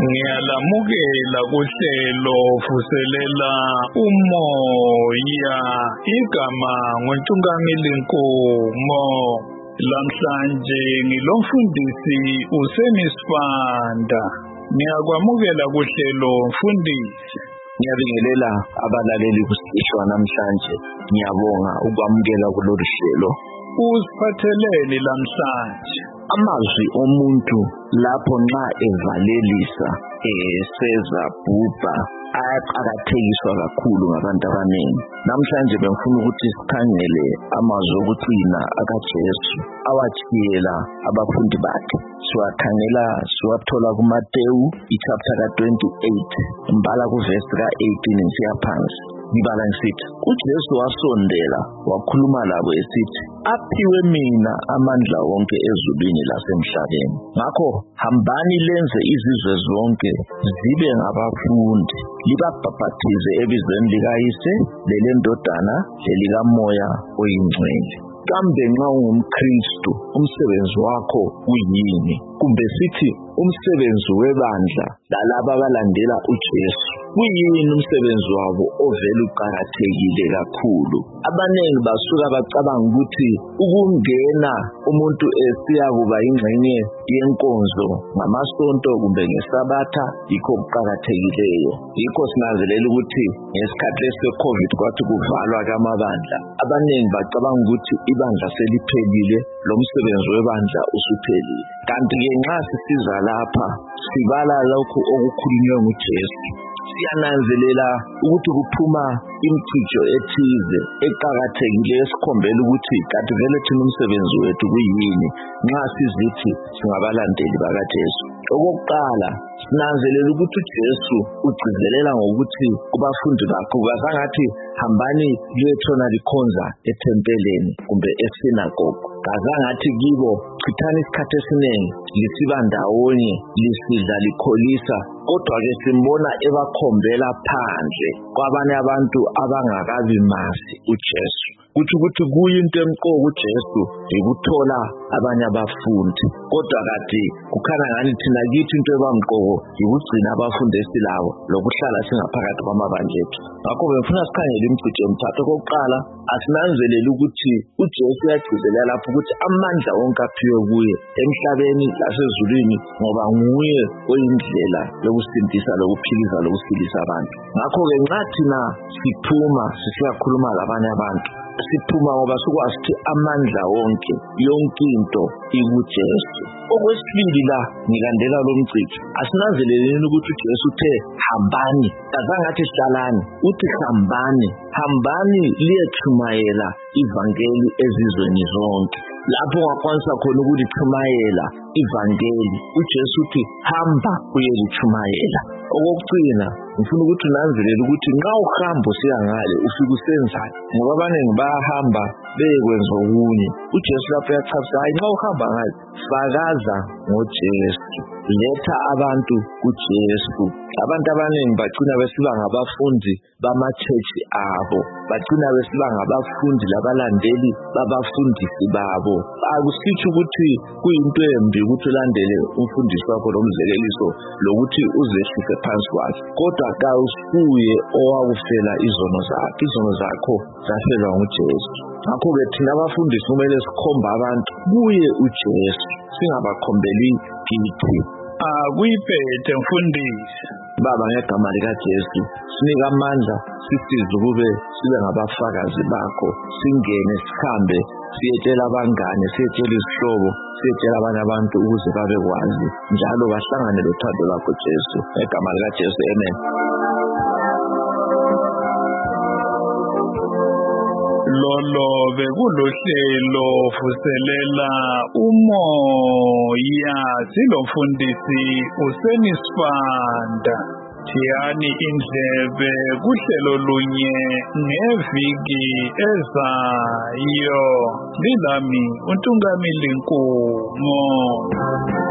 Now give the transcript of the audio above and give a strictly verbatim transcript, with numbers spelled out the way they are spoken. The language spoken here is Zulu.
Ngiyalamukela kuhlelo vuselela umoya igama nguNtungamili Nkomo. Lamhlanje ngilomfundisi uSenisfanda. Ngiyakwamukela kuhlelo mfundisi. Ngiyabingelela abalaleli kusihlwa namhlanje. Ngiyabonga ukwamukela kulolu hlelo. Usiphatheleni lamhlanje? Amazwi omuntu lapho nxa evalelisa eseza bhubha ayaqakathekiswa kakhulu ngabantu abaningi. Namhlanje bengifuna ukuthi sikhangele amazwi okugcina akaJesu awatshiyela abafundi bakhe. Siwakhangela siwathola kuMateyu ichapter ka twenty-eight mbala kuvesi ka eighteen nsiya phansi. Ngibala ngisithi uJesu wasondela wakhuluma labo esithi, aphiwe mina amandla wonke ezulwini lasemhlabeni. Ngakho hambani lenze izizwe zonke zibe ngabafundi, libabhaphathize ebizweni likaYise leleNdodana lelikaMoya oyingcwele. Kambe nxa ungumKristu umsebenzi wakho uyini? Kumbe sithi umsebenzi webandla lalabo abalandela uJesu uyini umsebenzi wabo ovela uqakathekile kakhulu? Abanengi basuka bacabanga ukuthi ukungena umuntu esiya kuba ingxenye yenkonzo ngamasonto kumbe ngesabatha yikho kuqakathekileyo. Yikho sinanzelela ukuthi ngesikhathi se-COVID kwathi kuvalwa kamabandla, abanengi bacabanga ukuthi ibandla seliphelile, lo msebenzi webandla usuphelile. Kanti-ke nxa sisiza lapha sibala lokhu okukhulunywe nguJesu, siyananzelela ukuthi kuphuma imicijo ethize eqakathekileyo esikhombela ukuthi kanti vele thina umsebenzi wethu kuyini nxa sizithi singabalandeli bakaJesu. Okokuqala, sinanzelela ukuthi uJesu ugcizelela ngokuthi kubafundi bakhe kazangathi hambani liyetshona likhonza ethempeleni kumbe esinagogu. Kazangathi kibo chithani isikhathi esinengi lisiba ndawonye lisidla likholisa, kodwa-ke simbona ebakhombela phandle kwabanye abantu abangakabi mazi uJesu. Kuthi ukuthi kuyinto emqoka uJesu yikuthola abanye abafundi, kodwa kade kukhanya ngani thina kithi into ebamqoko yikugcina abafundi esilabo lokuhlala singaphakathi kwamabandla ethu. Ngakho bengifuna sikhangele imicijo emithathu. Okokuqala, asinanzelele ukuthi uJesu uyagcizelela lapho ukuthi amandla wonke aphiwe kuye emhlabeni lasezulwini, ngoba nguye oyindlela yokusindisa lokuphilisa lokusilisa abantu. Ngakho-ke nxa thina siphuma sisiyakhuluma labanye abantu, siphuma ngoba sikwazi ukuthi amandla wonke yonke into ikuJesu. Okwesibili, la ngilandela lo mcijo, asinanzeleleni ukuthi uJesu uthe hambani, kazangathi hlalani, uthi hambani, hambani liyechumayela ivangeli ezizweni zonke. Lapho ngakwanisa khona ukulichumayela ivangeli, uJesu uthi hamba uyelichumayela. Okokugcina, ngifuna ukuthi unanzelele ukuthi nxa uhamba usiya ngale ufika usenzani, ngoba abaningi bayahamba beyekwenza okunye. UJesu lapho uyachazisa, hayi, nxa uhamba ngale fakaza ngoJesu, letha abantu kuJesu. Abantu abaningi bagcina besiba ngabafundi bamachechi abo, bagcina besiba ngabafundi labalandeli babafundisi babo. Akusitsho ukuthi kuyinto embi ukuthi ulandele umfundisi wakho lomzekeliso lokuthi uzehlise phansi kwakhe, kodwa kawusuye owakufela izono zakhe. Izono zakho zafelwa nguJesu. Ngakho-ke thina abafundisi kumele sikhomba abantu kuye uJesu, singabakhombeli kithi. Akuyiphethe mfundisi. Baba, ngegama likaJesu sinika amandla, sisize ukube sibe ngabafakazi bakho, singene sihambe siyetshela abangane, siyetshela izihlobo, siyetshela abanye abantu ukuze babekwazi njalo bahlangane lothando lwakho Jesu. Ngegama likaJesu, amen. Lolo bekulohlelo vuselela umoya, silomfundisi uSenisfanda. Thiyani indlebe kuhlelo lunye ngeviki ezayo. Lilami uNtungamili Nkomo.